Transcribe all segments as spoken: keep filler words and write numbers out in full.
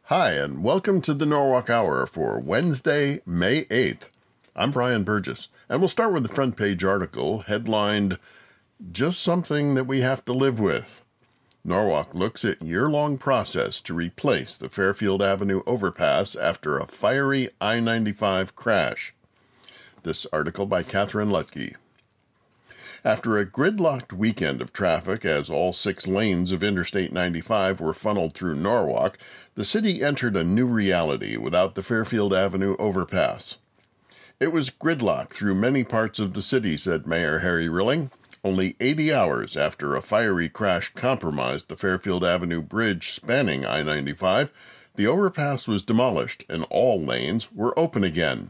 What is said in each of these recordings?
Hi, and welcome to the Norwalk Hour for Wednesday, May eighth. I'm Brian Burgess, and we'll start with the front page article headlined, Just Something That We Have to Live With. Norwalk looks at year-long process to replace the Fairfield Avenue overpass after a fiery I ninety-five crash. This article by Catherine Lutke. After a gridlocked weekend of traffic as all six lanes of Interstate ninety-five were funneled through Norwalk, the city entered a new reality without the Fairfield Avenue overpass. It was gridlocked through many parts of the city, said Mayor Harry Rilling. Only eighty hours after a fiery crash compromised the Fairfield Avenue bridge spanning I ninety-five, the overpass was demolished and all lanes were open again.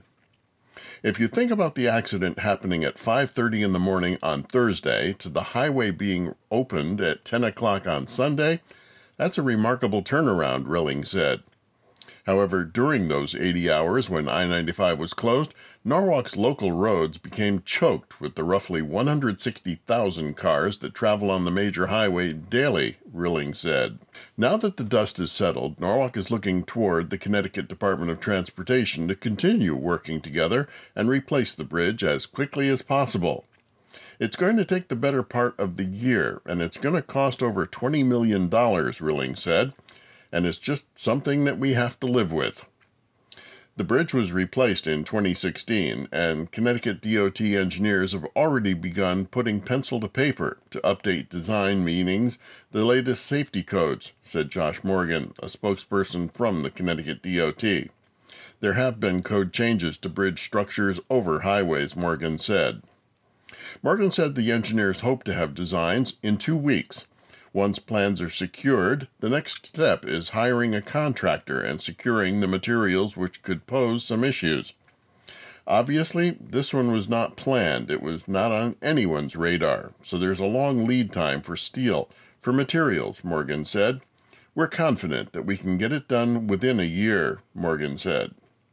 If you think about the accident happening at five thirty in the morning on Thursday to the highway being opened at ten o'clock on Sunday, that's a remarkable turnaround, Rilling said. However, during those eighty hours when I ninety-five was closed, Norwalk's local roads became choked with the roughly one hundred sixty thousand cars that travel on the major highway daily, Rilling said. Now that the dust is settled, Norwalk is looking toward the Connecticut Department of Transportation to continue working together and replace the bridge as quickly as possible. It's going to take the better part of the year, and it's going to cost over twenty million dollars, Rilling said. And it's just something that we have to live with. The bridge was replaced in twenty sixteen, and Connecticut D O T engineers have already begun putting pencil to paper to update design meanings, the latest safety codes, said Josh Morgan, a spokesperson from the Connecticut D O T. There have been code changes to bridge structures over highways, Morgan said. Morgan said the engineers hope to have designs in two weeks. Once plans are secured, the next step is hiring a contractor and securing the materials which could pose some issues. Obviously, this one was not planned. It was not on anyone's radar, so there's a long lead time for steel, for materials, Morgan said. We're confident that we can get it done within a year, Morgan said.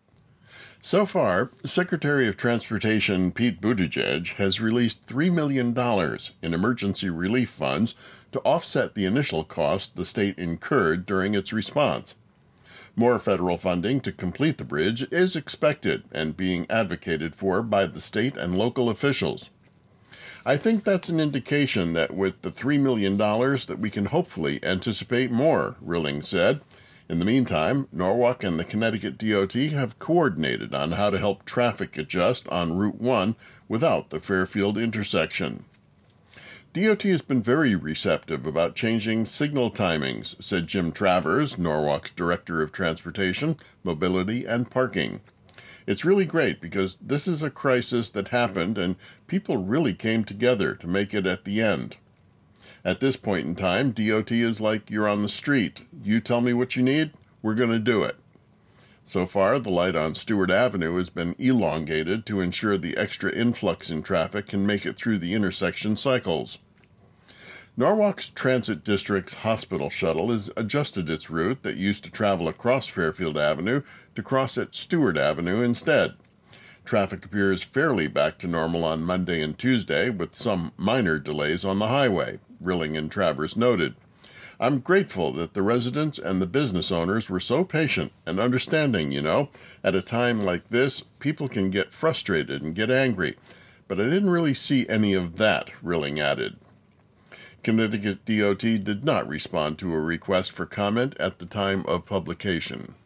So far, Secretary of Transportation Pete Buttigieg has released three million dollars in emergency relief funds to offset the initial cost the state incurred during its response. More federal funding to complete the bridge is expected and being advocated for by the state and local officials. I think that's an indication that with the three million dollars that we can hopefully anticipate more, Rilling said. In the meantime, Norwalk and the Connecticut D O T have coordinated on how to help traffic adjust on Route one without the Fairfield intersection. D O T has been very receptive about changing signal timings, said Jim Travers, Norwalk's Director of Transportation, Mobility, and Parking. It's really great because this is a crisis that happened and people really came together to make it at the end. At this point in time, D O T is like you're on the street. You tell me what you need, we're going to do it. So far, the light on Stewart Avenue has been elongated to ensure the extra influx in traffic can make it through the intersection cycles. Norwalk's Transit District's hospital shuttle has adjusted its route that used to travel across Fairfield Avenue to cross at Stewart Avenue instead. Traffic appears fairly back to normal on Monday and Tuesday, with some minor delays on the highway, Rilling and Travers noted. I'm grateful that the residents and the business owners were so patient and understanding, you know. At a time like this, people can get frustrated and get angry, but I didn't really see any of that, Rilling added. Connecticut D O T did not respond to a request for comment at the time of publication.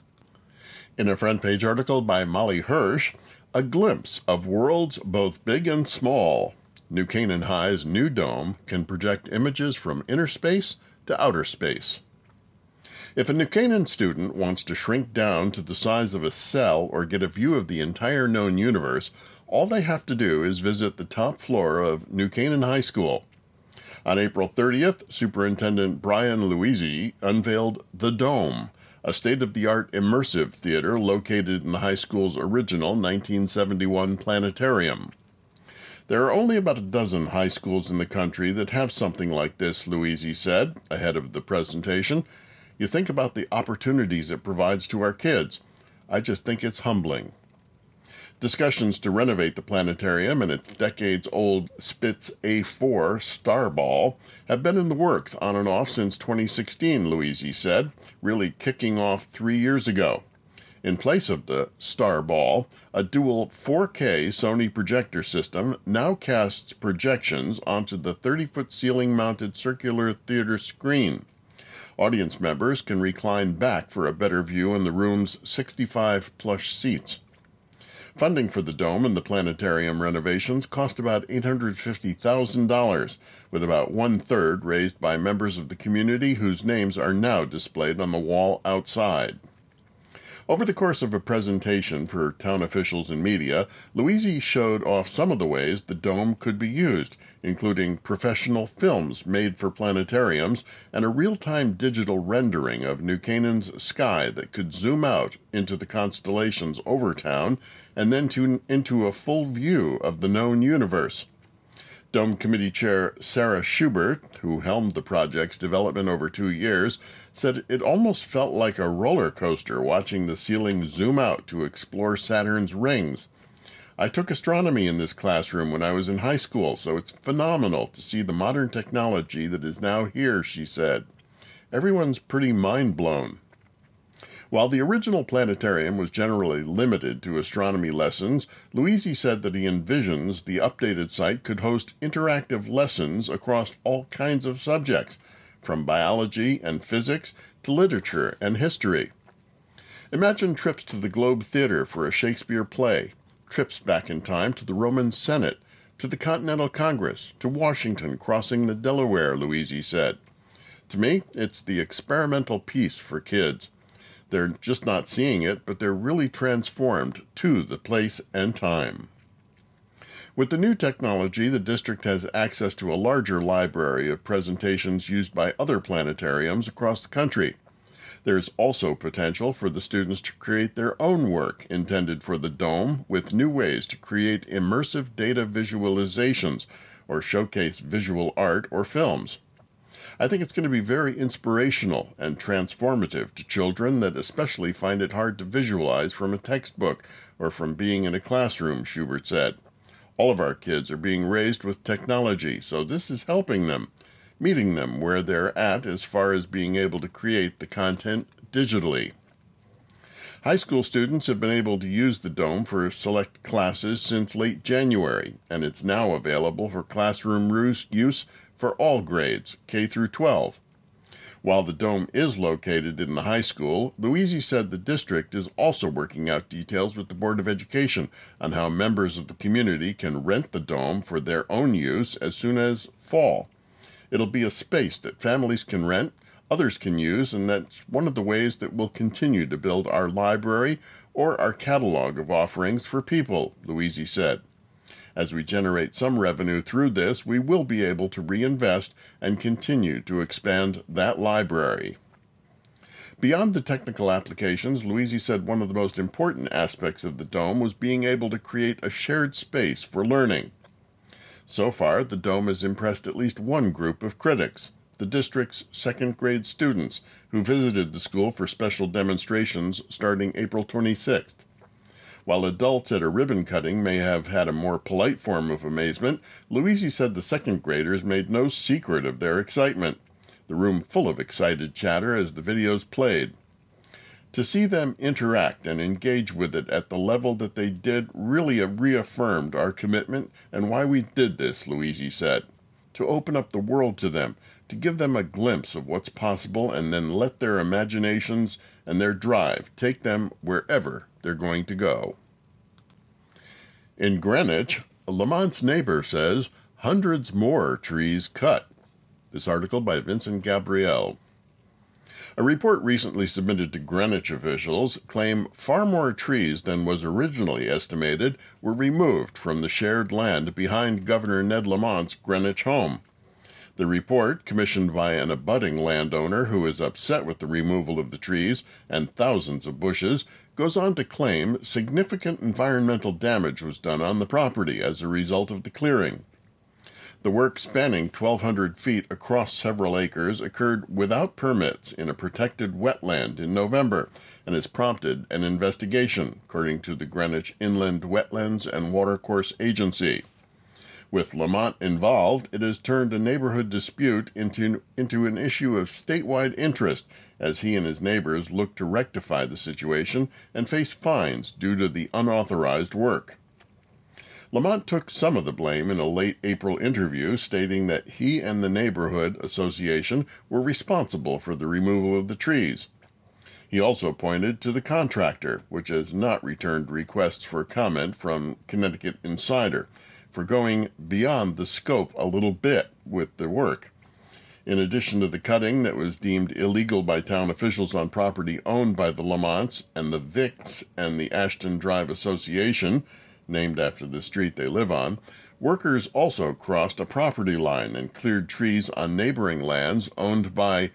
In a front-page article by Molly Hirsch, a glimpse of worlds both big and small. New Canaan High's new dome can project images from inner space to outer space. If a New Canaan student wants to shrink down to the size of a cell or get a view of the entire known universe, all they have to do is visit the top floor of New Canaan High School. On April thirtieth, Superintendent Brian Luisi unveiled The Dome, a state-of-the-art immersive theater located in the high school's original nineteen seventy-one planetarium. There are only about a dozen high schools in the country that have something like this, Luisi said, ahead of the presentation. You think about the opportunities it provides to our kids. I just think it's humbling. Discussions to renovate the planetarium and its decades-old Spitz A four Star Ball have been in the works on and off since twenty sixteen, Louisi said, really kicking off three years ago. In place of the Star Ball, a dual four K Sony projector system now casts projections onto the thirty-foot ceiling-mounted circular theater screen. Audience members can recline back for a better view in the room's sixty-five plush seats. Funding for the dome and the planetarium renovations cost about eight hundred fifty thousand dollars, with about one-third raised by members of the community whose names are now displayed on the wall outside. Over the course of a presentation for town officials and media, Louisi showed off some of the ways the dome could be used, including professional films made for planetariums and a real-time digital rendering of New Canaan's sky that could zoom out into the constellations over town and then to, into a full view of the known universe. Dome Committee Chair Sarah Schubert, who helmed the project's development over two years, said it almost felt like a roller coaster watching the ceiling zoom out to explore Saturn's rings. I took astronomy in this classroom when I was in high school, so it's phenomenal to see the modern technology that is now here, she said. Everyone's pretty mind-blown. While the original planetarium was generally limited to astronomy lessons, Louisi said that he envisions the updated site could host interactive lessons across all kinds of subjects, from biology and physics to literature and history. Imagine trips to the Globe Theater for a Shakespeare play, trips back in time to the Roman Senate, to the Continental Congress, to Washington crossing the Delaware, Louisi said. To me, it's the experimental piece for kids. They're just not seeing it, but they're really transformed to the place and time. With the new technology, the district has access to a larger library of presentations used by other planetariums across the country. There's also potential for the students to create their own work intended for the dome with new ways to create immersive data visualizations or showcase visual art or films. I think it's going to be very inspirational and transformative to children that especially find it hard to visualize from a textbook or from being in a classroom, Schubert said. All of our kids are being raised with technology, so this is helping them, meeting them where they're at as far as being able to create the content digitally. High school students have been able to use the dome for select classes since late January, and it's now available for classroom use for all grades, K through twelve. While the dome is located in the high school, Louisi said the district is also working out details with the Board of Education on how members of the community can rent the dome for their own use as soon as fall. It'll be a space that families can rent, others can use, and that's one of the ways that we'll continue to build our library or our catalog of offerings for people, Louisi said. As we generate some revenue through this, we will be able to reinvest and continue to expand that library. Beyond the technical applications, Louisi said one of the most important aspects of the dome was being able to create a shared space for learning. So far, the dome has impressed at least one group of critics, the district's second-grade students, who visited the school for special demonstrations starting April twenty-sixth. While adults at a ribbon cutting may have had a more polite form of amazement, Louisi said the second graders made no secret of their excitement, the room full of excited chatter as the videos played. To see them interact and engage with it at the level that they did really reaffirmed our commitment and why we did this, Louisi said, to open up the world to them, to give them a glimpse of what's possible and then let their imaginations and their drive take them wherever they're going to go. In Greenwich, Lamont's neighbor says hundreds more trees cut. This article by Vincent Gabriel. A report recently submitted to Greenwich officials claim far more trees than was originally estimated were removed from the shared land behind Governor Ned Lamont's Greenwich home. The report, commissioned by an abutting landowner who is upset with the removal of the trees and thousands of bushes, goes on to claim significant environmental damage was done on the property as a result of the clearing. The work, spanning twelve hundred feet across several acres, occurred without permits in a protected wetland in November and has prompted an investigation, according to the Greenwich Inland Wetlands and Watercourse Agency. With Lamont involved, it has turned a neighborhood dispute into, into an issue of statewide interest as he and his neighbors look to rectify the situation and face fines due to the unauthorized work. Lamont took some of the blame in a late April interview, stating that he and the neighborhood association were responsible for the removal of the trees. He also pointed to the contractor, which has not returned requests for comment from Connecticut Insider, for going beyond the scope a little bit with the work. In addition to the cutting that was deemed illegal by town officials on property owned by the Lamonts and the Vicks and the Ashton Drive Association, named after the street they live on, workers also crossed a property line and cleared trees on neighboring lands owned by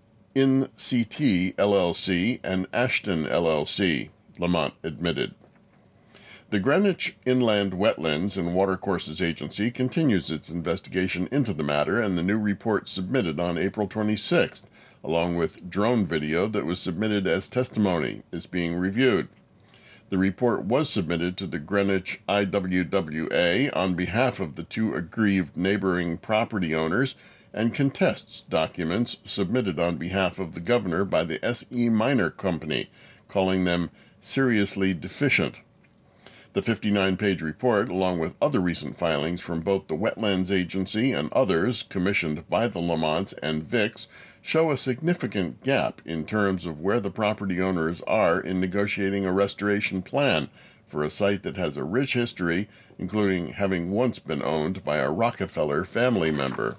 N C T L L C and Ashton L L C, Lamont admitted. The Greenwich Inland Wetlands and Watercourses Agency continues its investigation into the matter, and the new report submitted on April twenty-sixth, along with drone video that was submitted as testimony, is being reviewed. The report was submitted to the Greenwich I W W A on behalf of the two aggrieved neighboring property owners and contests documents submitted on behalf of the governor by the S E Minor Company, calling them seriously deficient. The fifty-nine page report, along with other recent filings from both the Wetlands Agency and others commissioned by the Lamonts and Vicks, show a significant gap in terms of where the property owners are in negotiating a restoration plan for a site that has a rich history, including having once been owned by a Rockefeller family member.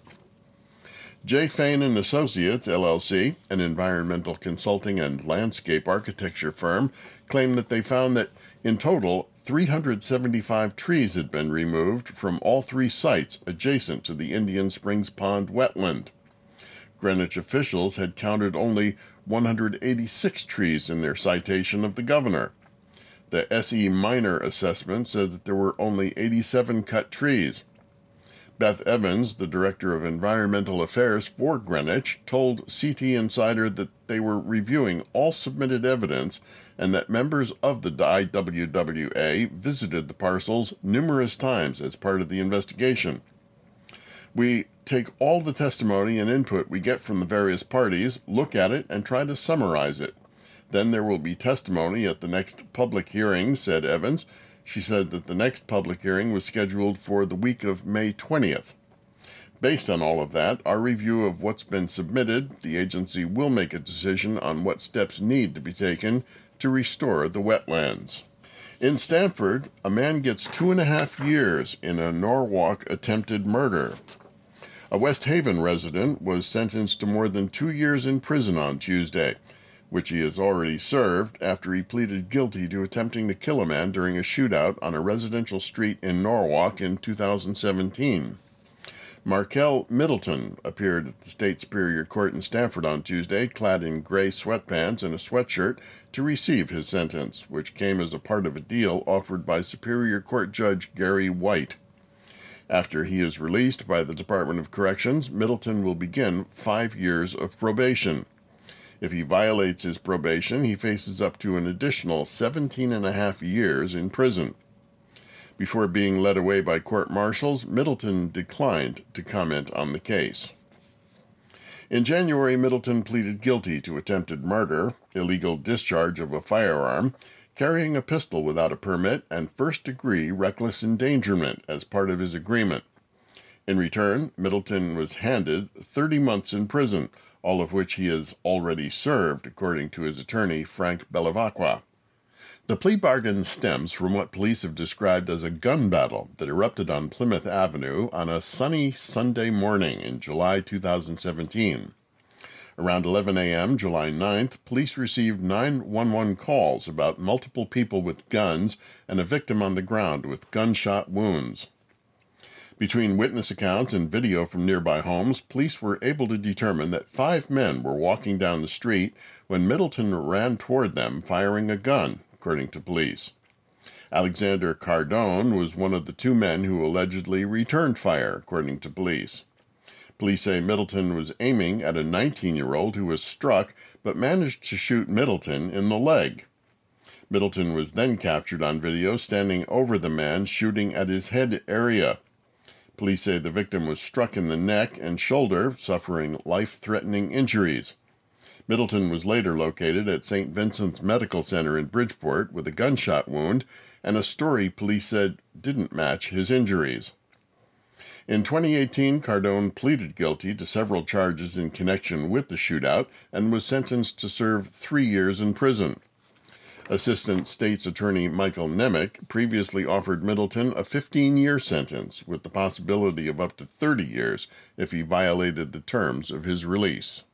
J. Fain and Associates, L L C, an environmental consulting and landscape architecture firm, claimed that they found that, in total, three hundred seventy-five trees had been removed from all three sites adjacent to the Indian Springs Pond wetland. Greenwich officials had counted only one hundred eighty-six trees in their citation of the governor. The S E Minor assessment said that there were only eighty-seven cut trees. Beth Evans, the Director of Environmental Affairs for Greenwich, told C T Insider that they were reviewing all submitted evidence and that members of the I W W A visited the parcels numerous times as part of the investigation. We take all the testimony and input we get from the various parties, look at it, and try to summarize it. Then there will be testimony at the next public hearing, said Evans. She said that the next public hearing was scheduled for the week of May twentieth. Based on all of that, our review of what's been submitted, the agency will make a decision on what steps need to be taken to restore the wetlands. In Stamford, a man gets two and a half years in a Norwalk attempted murder. A West Haven resident was sentenced to more than two years in prison on Tuesday, which he has already served after he pleaded guilty to attempting to kill a man during a shootout on a residential street in Norwalk in two thousand seventeen. Markel Middleton appeared at the State Superior Court in Stamford on Tuesday, clad in gray sweatpants and a sweatshirt, to receive his sentence, which came as a part of a deal offered by Superior Court Judge Gary White. After he is released by the Department of Corrections, Middleton will begin five years of probation. If he violates his probation, he faces up to an additional seventeen and a half years in prison. Before being led away by court-martials, Middleton declined to comment on the case. In January, Middleton pleaded guilty to attempted murder, illegal discharge of a firearm, carrying a pistol without a permit, and first-degree reckless endangerment as part of his agreement. In return, Middleton was handed thirty months in prison, all of which he has already served, according to his attorney, Frank Bellavacqua. The plea bargain stems from what police have described as a gun battle that erupted on Plymouth Avenue on a sunny Sunday morning in July two thousand seventeen. Around eleven a.m. July ninth, police received nine one one calls about multiple people with guns and a victim on the ground with gunshot wounds. Between witness accounts and video from nearby homes, police were able to determine that five men were walking down the street when Middleton ran toward them firing a gun, according to police. Alexander Cardone was one of the two men who allegedly returned fire, according to police. Police say Middleton was aiming at a nineteen-year-old who was struck but managed to shoot Middleton in the leg. Middleton was then captured on video standing over the man shooting at his head area. Police say the victim was struck in the neck and shoulder, suffering life-threatening injuries. Middleton was later located at Saint Vincent's Medical Center in Bridgeport with a gunshot wound and a story police said didn't match his injuries. In twenty eighteen, Cardone pleaded guilty to several charges in connection with the shootout and was sentenced to serve three years in prison. Assistant State's Attorney Michael Nemec previously offered Middleton a fifteen-year sentence with the possibility of up to thirty years if he violated the terms of his release.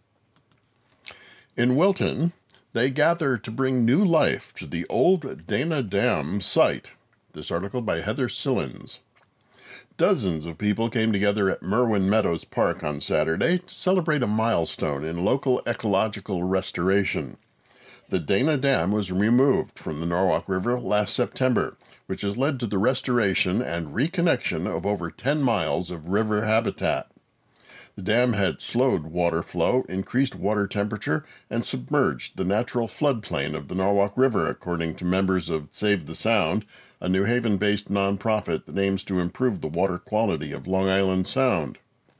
In Wilton, they gather to bring new life to the old Dana Dam site. This article by Heather Sillins. Dozens of people came together at Merwin Meadows Park on Saturday to celebrate a milestone in local ecological restoration. The Dana Dam was removed from the Norwalk River last September, which has led to the restoration and reconnection of over ten miles of river habitat. The dam had slowed water flow, increased water temperature, and submerged the natural floodplain of the Norwalk River, according to members of Save the Sound, a New Haven-based nonprofit that aims to improve the water quality of Long Island Sound.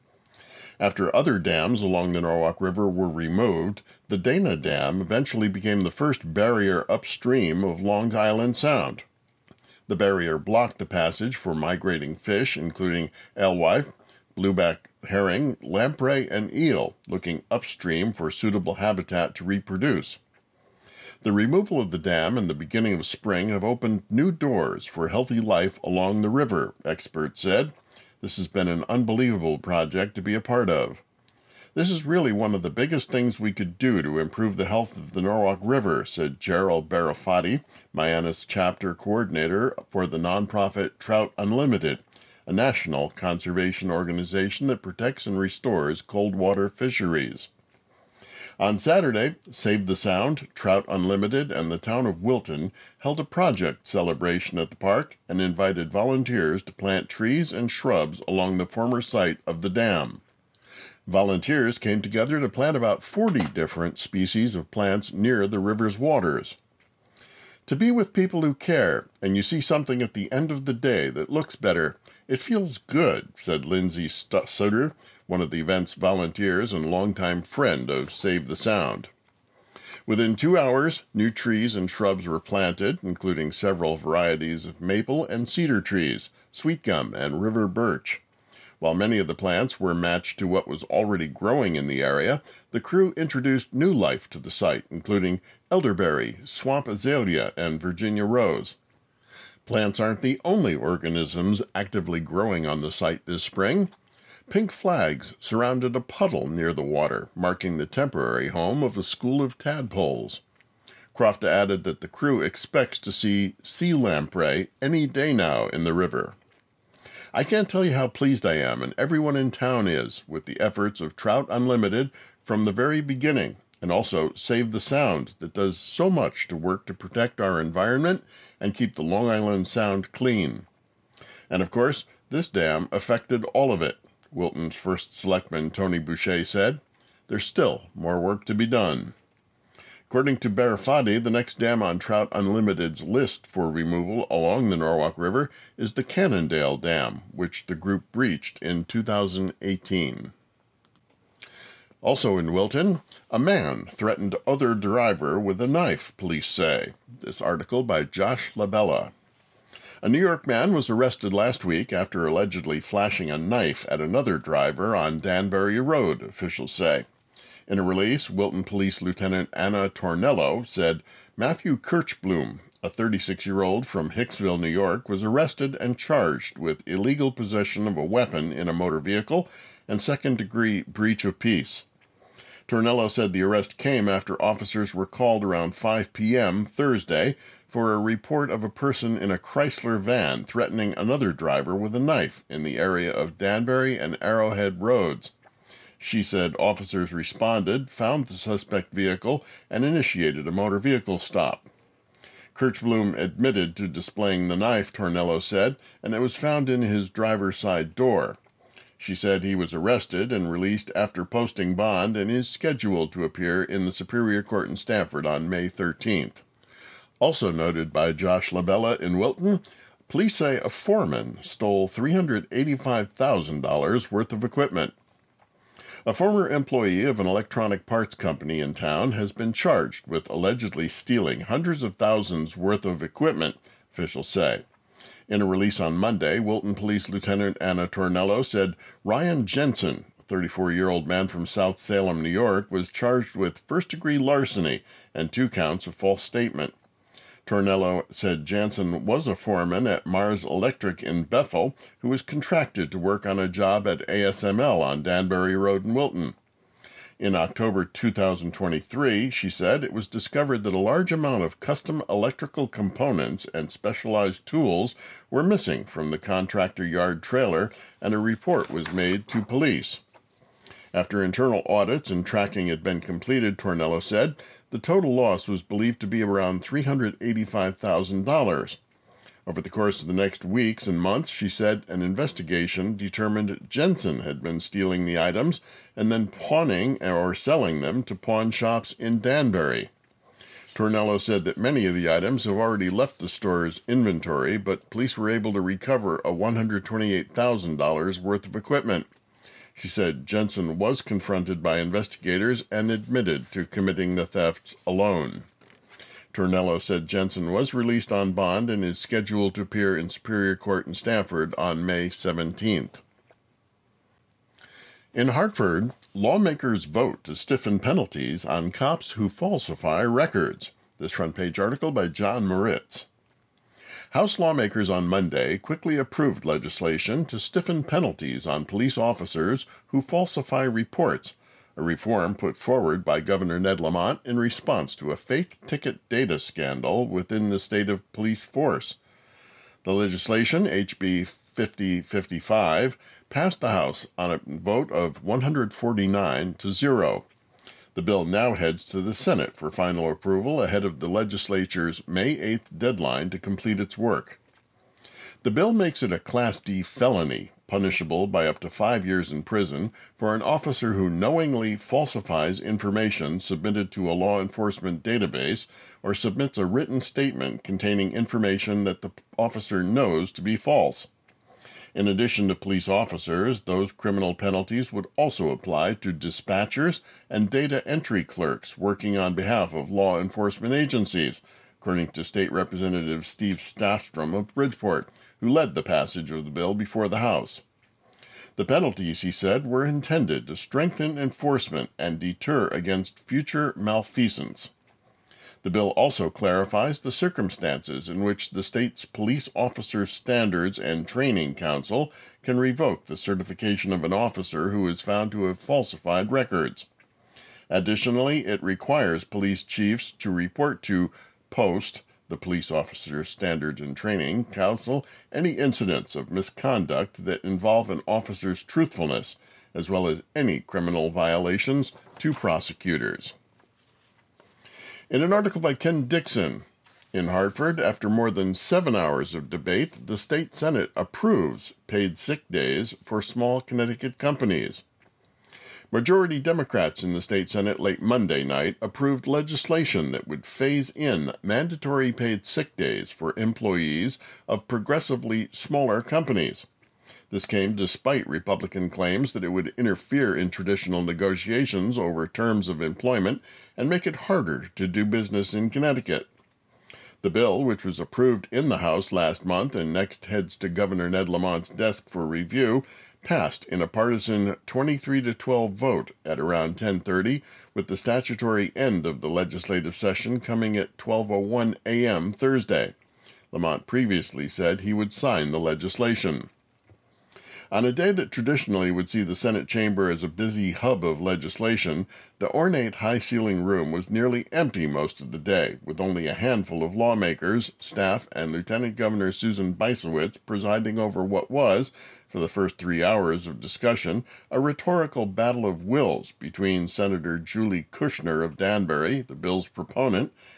After other dams along the Norwalk River were removed, the Dana Dam eventually became the first barrier upstream of Long Island Sound. The barrier blocked the passage for migrating fish, including alewife, blueback herring, lamprey, and eel, looking upstream for suitable habitat to reproduce. The removal of the dam and the beginning of spring have opened new doors for healthy life along the river, experts said. This has been an unbelievable project to be a part of. This is really one of the biggest things we could do to improve the health of the Norwalk River, said Gerald Barafati, Mianus chapter coordinator for the nonprofit Trout Unlimited, a national conservation organization that protects and restores cold water fisheries. On Saturday, Save the Sound, Trout Unlimited, and the town of Wilton held a project celebration at the park and invited volunteers to plant trees and shrubs along the former site of the dam. Volunteers came together to plant about forty different species of plants near the river's waters. To be with people who care, and you see something at the end of the day that looks better, it feels good, said Lindsay Sutter, one of the event's volunteers and longtime friend of Save the Sound. Within two hours, new trees and shrubs were planted, including several varieties of maple and cedar trees, sweet gum, and river birch. While many of the plants were matched to what was already growing in the area, the crew introduced new life to the site, including elderberry, swamp azalea, and Virginia rose. Plants aren't the only organisms actively growing on the site this spring. Pink flags surrounded a puddle near the water, marking the temporary home of a school of tadpoles. Croft added that the crew expects to see sea lamprey any day now in the river. I can't tell you how pleased I am, and everyone in town is, with the efforts of Trout Unlimited from the very beginning, and also Save the Sound, that does so much to work to protect our environment and keep the Long Island Sound clean. And of course, this dam affected all of it, Wilton's first selectman Tony Boucher said. There's still more work to be done. According to Barafati, the next dam on Trout Unlimited's list for removal along the Norwalk River is the Cannondale Dam, which the group breached in two thousand eighteen. Also in Wilton, a man threatened other driver with a knife, police say. This article by Josh Labella. A New York man was arrested last week after allegedly flashing a knife at another driver on Danbury Road, officials say. In a release, Wilton Police Lieutenant Anna Tornello said Matthew Kirchblum, a thirty-six-year-old from Hicksville, New York, was arrested and charged with illegal possession of a weapon in a motor vehicle and second-degree breach of peace. Tornello said the arrest came after officers were called around five p.m. Thursday for a report of a person in a Chrysler van threatening another driver with a knife in the area of Danbury and Arrowhead Roads. She said officers responded, found the suspect vehicle, and initiated a motor vehicle stop. Kirchblum admitted to displaying the knife, Tornello said, and it was found in his driver's side door. She said he was arrested and released after posting bond and is scheduled to appear in the Superior Court in Stamford on May thirteenth. Also noted by Josh Labella in Wilton, police say a foreman stole three hundred eighty-five thousand dollars worth of equipment. A former employee of an electronic parts company in town has been charged with allegedly stealing hundreds of thousands worth of equipment, officials say. In a release on Monday, Wilton Police Lieutenant Anna Tornello said Ryan Jensen, a thirty-four-year-old man from South Salem, New York, was charged with first-degree larceny and two counts of false statement. Tornello said Jansen was a foreman at Mars Electric in Bethel who was contracted to work on a job at A S M L on Danbury Road in Wilton. In October two thousand twenty-three, she said, it was discovered that a large amount of custom electrical components and specialized tools were missing from the contractor yard trailer, and a report was made to police. After internal audits and tracking had been completed, Tornello said, the total loss was believed to be around three hundred eighty-five thousand dollars. Over the course of the next weeks and months, she said an investigation determined Jensen had been stealing the items and then pawning or selling them to pawn shops in Danbury. Tornello said that many of the items have already left the store's inventory, but police were able to recover a one hundred twenty-eight thousand dollars worth of equipment. She said Jensen was confronted by investigators and admitted to committing the thefts alone. Tornello said Jensen was released on bond and is scheduled to appear in Superior Court in Stamford on May seventeenth. In Hartford, lawmakers vote to stiffen penalties on cops who falsify records. This front-page article by John Moritz. House lawmakers on Monday quickly approved legislation to stiffen penalties on police officers who falsify reports, a reform put forward by Governor Ned Lamont in response to a fake ticket data scandal within the state of police force. The legislation, H B fifty fifty-five, passed the House on a vote of one hundred forty-nine to zero. The bill now heads to the Senate for final approval ahead of the legislature's May eighth deadline to complete its work. The bill makes it a Class D felony, punishable by up to five years in prison, for an officer who knowingly falsifies information submitted to a law enforcement database or submits a written statement containing information that the officer knows to be false. In addition to police officers, those criminal penalties would also apply to dispatchers and data entry clerks working on behalf of law enforcement agencies, according to State Representative Steve Stafstrom of Bridgeport, who led the passage of the bill before the House. The penalties, he said, were intended to strengthen enforcement and deter against future malfeasance. The bill also clarifies the circumstances in which the state's Police Officer Standards and Training Council can revoke the certification of an officer who is found to have falsified records. Additionally, it requires police chiefs to report to POST, the Police Officer Standards and Training Council, any incidents of misconduct that involve an officer's truthfulness, as well as any criminal violations, to prosecutors. In an article by Ken Dixon, in Hartford, after more than seven hours of debate, the state Senate approves paid sick days for small Connecticut companies. Majority Democrats in the state Senate late Monday night approved legislation that would phase in mandatory paid sick days for employees of progressively smaller companies. This came despite Republican claims that it would interfere in traditional negotiations over terms of employment and make it harder to do business in Connecticut. The bill, which was approved in the House last month and next heads to Governor Ned Lamont's desk for review, passed in a partisan twenty-three to twelve vote at around ten thirty, with the statutory end of the legislative session coming at twelve oh one a.m. Thursday. Lamont previously said he would sign the legislation. On a day that traditionally would see the Senate chamber as a busy hub of legislation, the ornate high-ceiling room was nearly empty most of the day, with only a handful of lawmakers, staff, and Lieutenant Governor Susan Bysowitz presiding over what was, for the first three hours of discussion, a rhetorical battle of wills between Senator Julie Kushner of Danbury, the bill's proponent,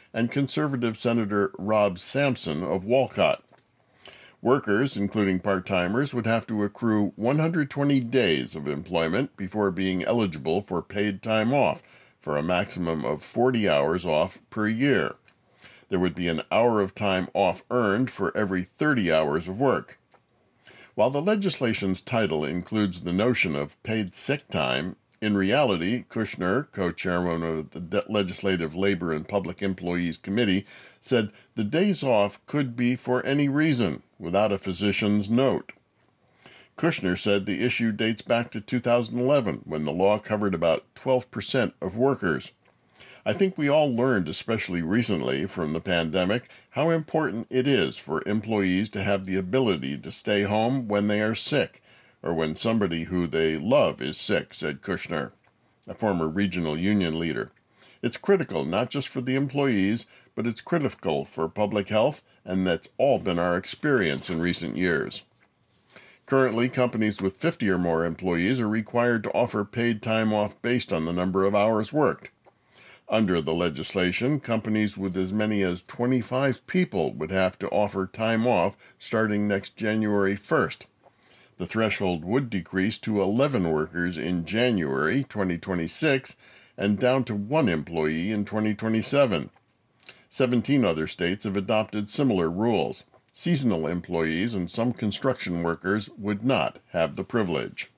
and conservative Senator Rob Sampson of Walcott. Workers, including part-timers, would have to accrue one hundred twenty days of employment before being eligible for paid time off, for a maximum of forty hours off per year. There would be an hour of time off earned for every thirty hours of work. While the legislation's title includes the notion of paid sick time, in reality, Kushner, co-chairman of the Legislative Labor and Public Employees Committee, said the days off could be for any reason, without a physician's note. Kushner said the issue dates back to two thousand eleven, when the law covered about twelve percent of workers. I think we all learned, especially recently from the pandemic, how important it is for employees to have the ability to stay home when they are sick, or when somebody who they love is sick, said Kushner, a former regional union leader. It's critical not just for the employees, but it's critical for public health, and that's all been our experience in recent years. Currently, companies with fifty or more employees are required to offer paid time off based on the number of hours worked. Under the legislation, companies with as many as twenty-five people would have to offer time off starting next January first. The threshold would decrease to eleven workers in January twenty twenty-six and down to one employee in twenty twenty-seven. Seventeen other states have adopted similar rules. Seasonal employees and some construction workers would not have the privilege.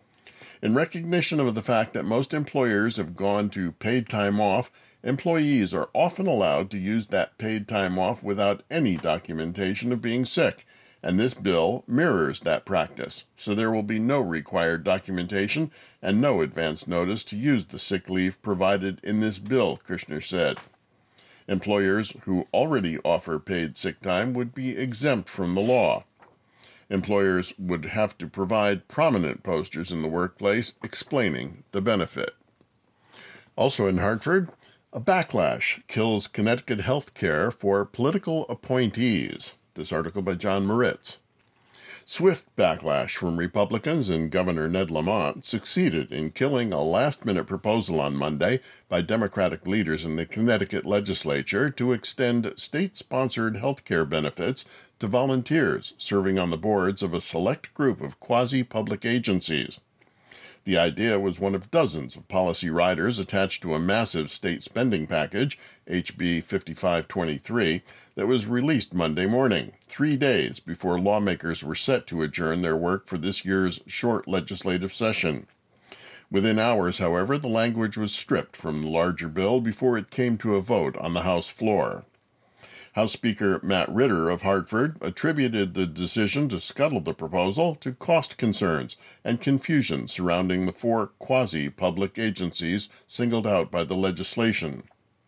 In recognition of the fact that most employers have gone to paid time off, employees are often allowed to use that paid time off without any documentation of being sick, and this bill mirrors that practice, so there will be no required documentation and no advance notice to use the sick leave provided in this bill, Kushner said. Employers who already offer paid sick time would be exempt from the law. Employers would have to provide prominent posters in the workplace explaining the benefit. Also in Hartford, a backlash kills Connecticut health care for political appointees. This article by John Moritz. Swift backlash from Republicans and Governor Ned Lamont succeeded in killing a last-minute proposal on Monday by Democratic leaders in the Connecticut legislature to extend state-sponsored health care benefits to volunteers serving on the boards of a select group of quasi-public agencies. The idea was one of dozens of policy riders attached to a massive state spending package, H B fifty-five twenty-three, that was released Monday morning, three days before lawmakers were set to adjourn their work for this year's short legislative session. Within hours, however, the language was stripped from the larger bill before it came to a vote on the House floor. House Speaker Matt Ritter of Hartford attributed the decision to scuttle the proposal to cost concerns and confusion surrounding the four quasi-public agencies singled out by the legislation.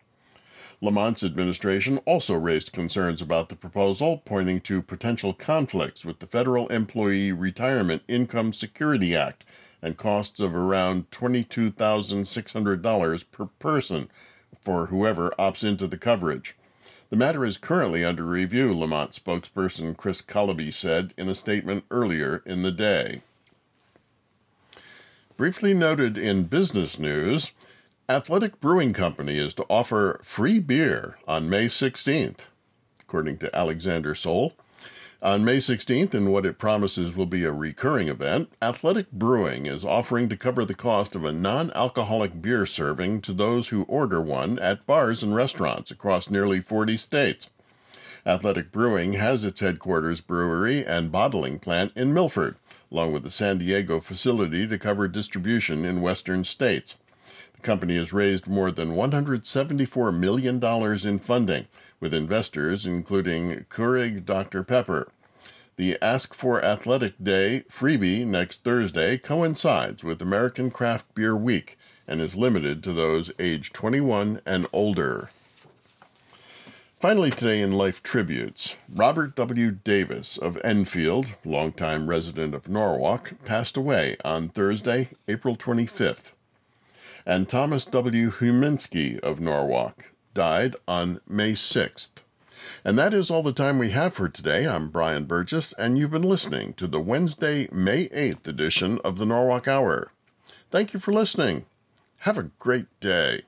Lamont's administration also raised concerns about the proposal, pointing to potential conflicts with the Federal Employee Retirement Income Security Act and costs of around twenty-two thousand six hundred dollars per person for whoever opts into the coverage. The matter is currently under review, Lamont spokesperson Chris Culleby said in a statement earlier in the day. Briefly noted in business news, Athletic Brewing Company is to offer free beer on May sixteenth, according to Alexander Soul. On May sixteenth, in what it promises will be a recurring event, Athletic Brewing is offering to cover the cost of a non-alcoholic beer serving to those who order one at bars and restaurants across nearly forty states. Athletic Brewing has its headquarters brewery and bottling plant in Milford, along with the San Diego facility to cover distribution in western states. The company has raised more than one hundred seventy-four million dollars in funding, with investors including Keurig Doctor Pepper. The Ask for Athletic Day freebie next Thursday coincides with American Craft Beer Week and is limited to those age twenty-one and older. Finally today in Life Tributes, Robert W. Davis of Enfield, longtime resident of Norwalk, passed away on Thursday, April twenty-fifth. And Thomas W. Huminski of Norwalk died on May sixth. And that is all the time we have for today. I'm Brian Burgess, and you've been listening to the Wednesday, May eighth edition of the Norwalk Hour. Thank you for listening. Have a great day.